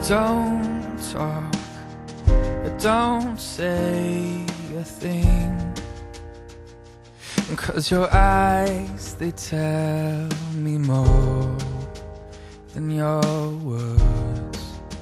Don't talk, don't say a thing, 'cause your eyes, they tell me more than your words.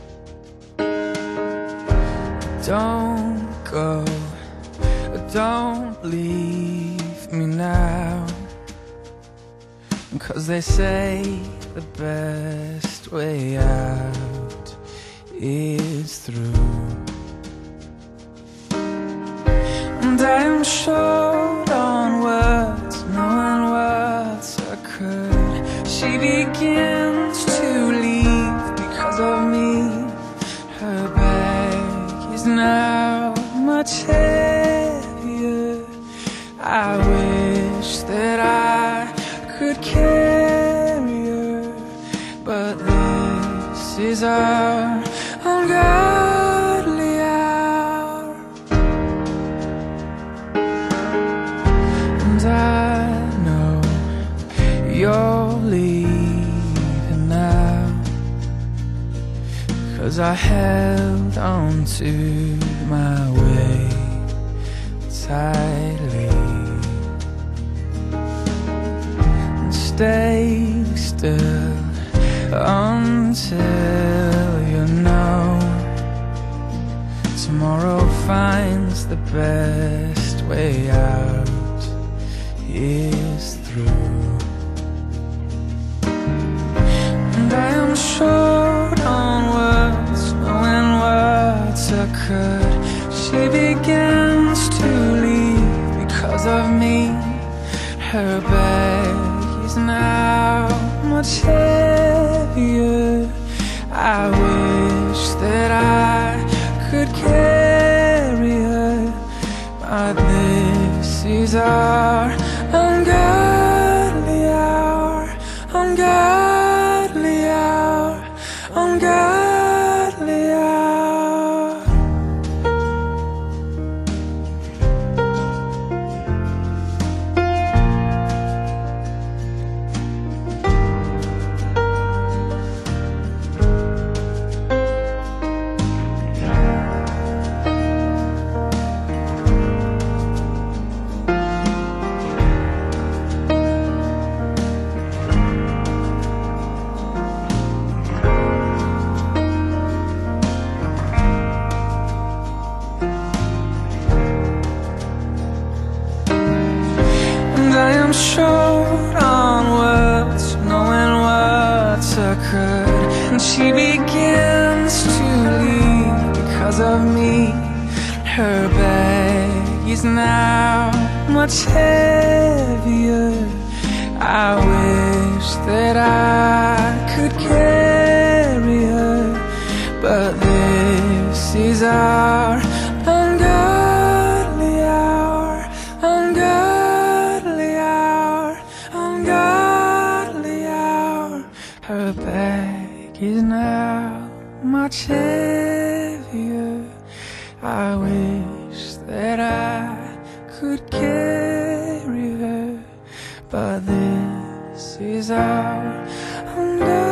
Don't go, don't leave me now, 'cause they say the best way out is through. And I am short on words, knowing what's occurred. She begins to leave because of me. Her bag is now much heavier. I wish that I could carry her, but this is our ungodly hour. And I know you're leaving now, 'cause I held on to my way tightly. And stay still until you know tomorrow finds the best way out is through. And I am short on words, knowing what's occurred. She begins to leave because of me. Her bag is now much heavier. I wish that I could carry her, but this is our ungodly hour, ungodly hour, ungodly hour. I am short on words, knowing what's occurred. And she begins to leave because of me. Her bag is now much heavier. I wish that I could carry her, but this is our ungodly hour, ungodly hour, ungodly hour. Her bag is now much heavier. I wish that I could carry her, but this is our ungodly